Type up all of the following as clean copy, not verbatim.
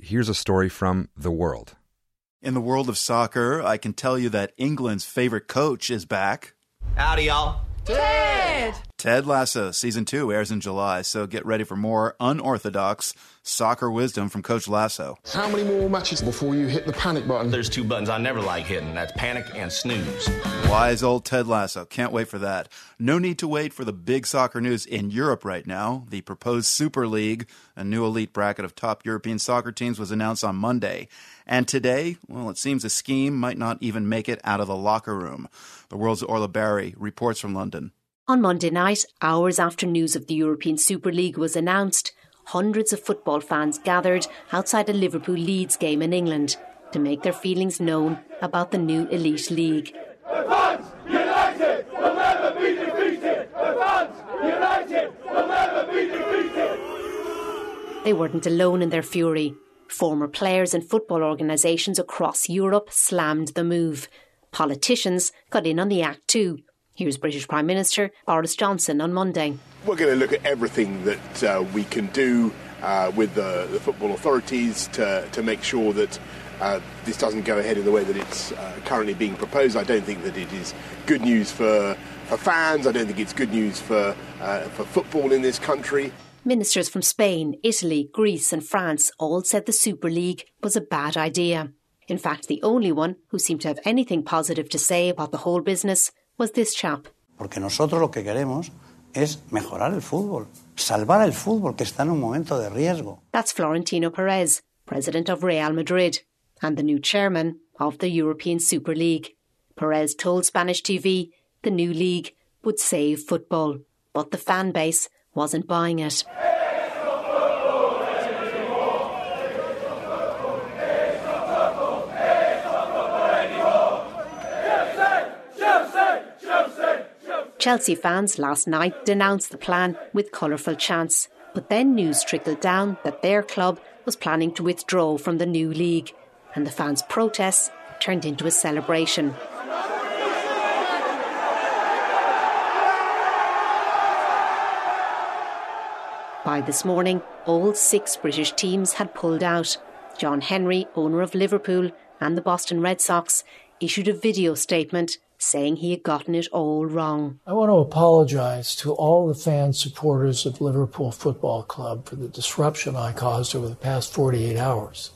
here's a story from The World. In the world of soccer, I can tell you that England's favorite coach is back. Howdy, y'all. Ted Lasso Season 2 airs in July, so get ready for more unorthodox soccer wisdom from Coach Lasso. How many more matches before you hit the panic button? There's two buttons I never like hitting. That's panic and snooze. Wise old Ted Lasso. Can't wait for that. No need to wait for the big soccer news in Europe right now. The proposed Super League, a new elite bracket of top European soccer teams, was announced on Monday. And today, well, it seems the scheme might not even make it out of the locker room. The World's Orla Barry reports from London. On Monday night, hours after news of the European Super League was announced, hundreds of football fans gathered outside a Liverpool-Leeds game in England to make their feelings known about the new elite league. The fans united will never be defeated! The fans united will never be defeated! They weren't alone in their fury. Former players and football organisations across Europe slammed the move. Politicians got in on the act too. Here's British Prime Minister Boris Johnson on Monday. We're going to look at everything that we can do with the football authorities to make sure that this doesn't go ahead in the way that it's currently being proposed. I don't think that it is good news for fans. I don't think it's good news for football in this country. Ministers from Spain, Italy, Greece and France all said the Super League was a bad idea. In fact, the only one who seemed to have anything positive to say about the whole business was this chap. Porque nosotros lo que queremos es mejorar el fútbol, salvar el fútbol que está en un momento de riesgo. That's Florentino Perez, president of Real Madrid and the new chairman of the European Super League. Perez told Spanish TV the new league would save football, but the fan base wasn't buying it. Chelsea fans last night denounced the plan with colourful chants, but then news trickled down that their club was planning to withdraw from the new league, and the fans' protests turned into a celebration. By this morning, all 6 British teams had pulled out. John Henry, owner of Liverpool and the Boston Red Sox, issued a video statement saying he had gotten it all wrong. I want to apologise to all the fan supporters of Liverpool Football Club for the disruption I caused over the past 48 hours.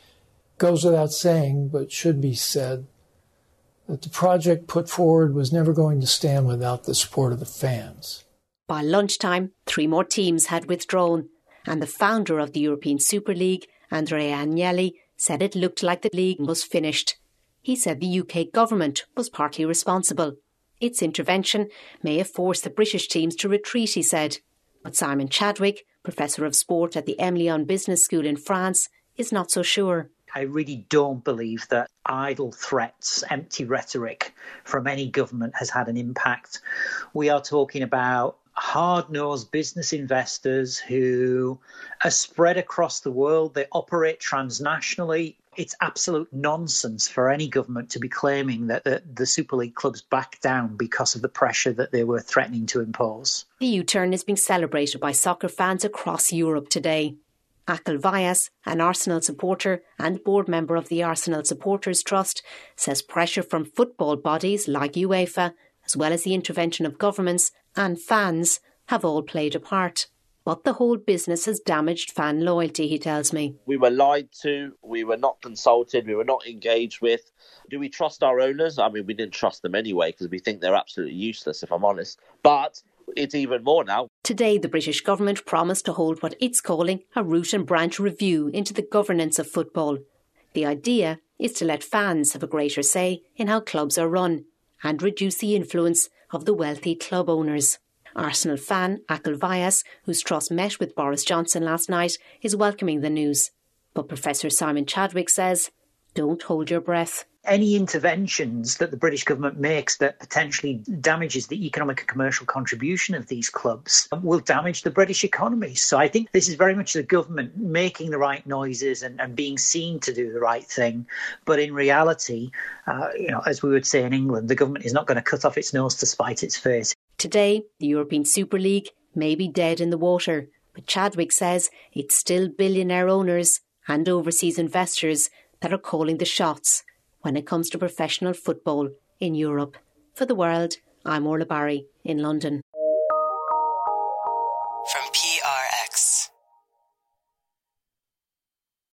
It goes without saying, but should be said, that the project put forward was never going to stand without the support of the fans. By lunchtime, 3 more teams had withdrawn, and the founder of the European Super League, Andrea Agnelli, said it looked like the league was finished. He said the UK government was partly responsible. Its intervention may have forced the British teams to retreat, he said. But Simon Chadwick, Professor of Sport at the Emlyon Business School in France, is not so sure. I really don't believe that idle threats, empty rhetoric from any government has had an impact. We are talking about hard-nosed business investors who are spread across the world. They operate transnationally. It's absolute nonsense for any government to be claiming that the Super League clubs backed down because of the pressure that they were threatening to impose. The U-turn is being celebrated by soccer fans across Europe today. Akel Vyas, an Arsenal supporter and board member of the Arsenal Supporters Trust, says pressure from football bodies like UEFA, as well as the intervention of governments and fans, have all played a part. But the whole business has damaged fan loyalty, he tells me. We were lied to, we were not consulted, we were not engaged with. Do we trust our owners? I mean, we didn't trust them anyway because we think they're absolutely useless, if I'm honest. But it's even more now. Today, the British government promised to hold what it's calling a root and branch review into the governance of football. The idea is to let fans have a greater say in how clubs are run and reduce the influence of the wealthy club owners. Arsenal fan Akel Vyas, whose trust met with Boris Johnson last night, is welcoming the news. But Professor Simon Chadwick says, don't hold your breath. Any interventions that the British government makes that potentially damages the economic and commercial contribution of these clubs will damage the British economy. So I think this is very much the government making the right noises and being seen to do the right thing. But in reality, as we would say in England, the government is not going to cut off its nose to spite its face. Today, the European Super League may be dead in the water, but Chadwick says it's still billionaire owners and overseas investors that are calling the shots when it comes to professional football in Europe. For The World, I'm Orla Barry in London. From PRX.